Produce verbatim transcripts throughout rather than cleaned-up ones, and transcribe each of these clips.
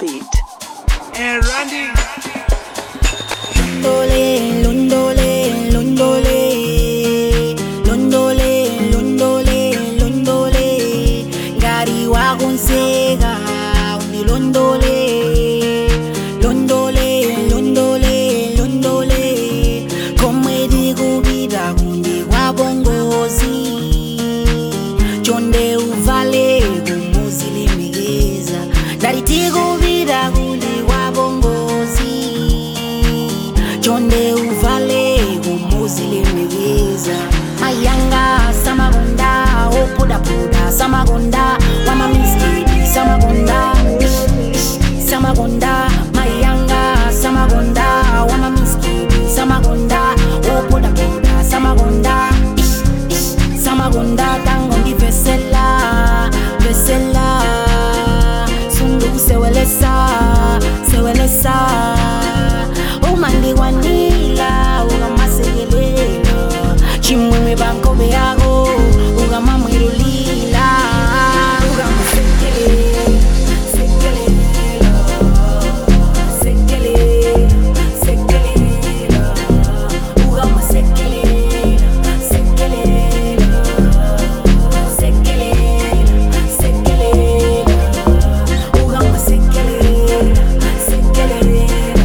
beat. And Randy. Londole, londole, londole, londole, londole, londole, ngari wakonseka undi londole, londole, londole, londole, komedi kubida kundi wabongozi, chonde uvale kumuzi limigeza, dariti kubida kundi wabongozi, chonde uvale kumuzi limigeza. Mayanga samagonda opoda poda samagonda wama miskidi samagonda samagonda mayanga samagonda wama miskidi samagonda opoda poda samagonda samagonda tangondi vesela vesela sundu sewelesa sewelesa umandi wanila ugamasegelela chimwemwe banko beago ugamamwirulila ugamasegelela segelela segelela segelela ugamasegelela segelela segelela segelela ugamasegelela segelela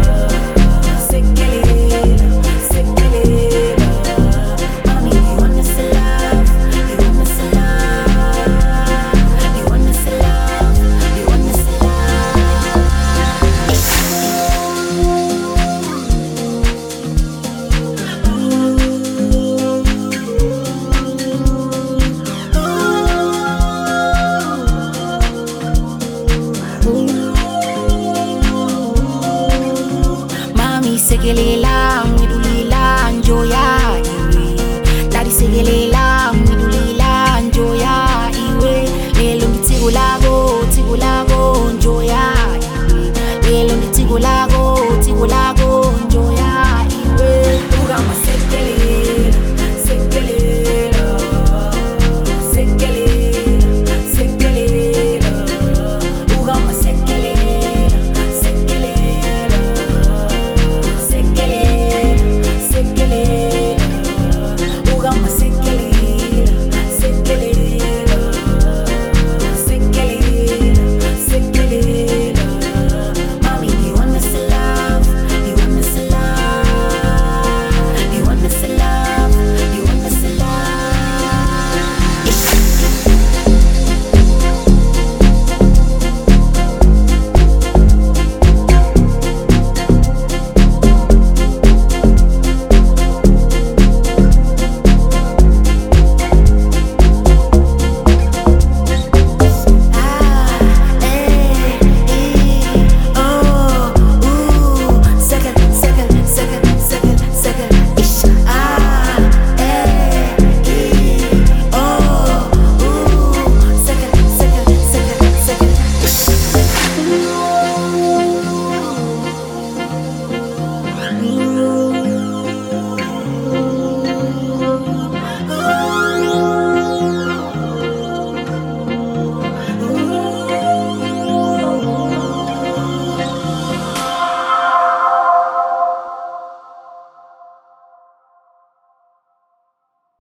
segelela mwidulila njoya iwe dari segelela mwidulila njoya iwe lelo nditiko lago tiko lago njoya iwe lelo nditiko lago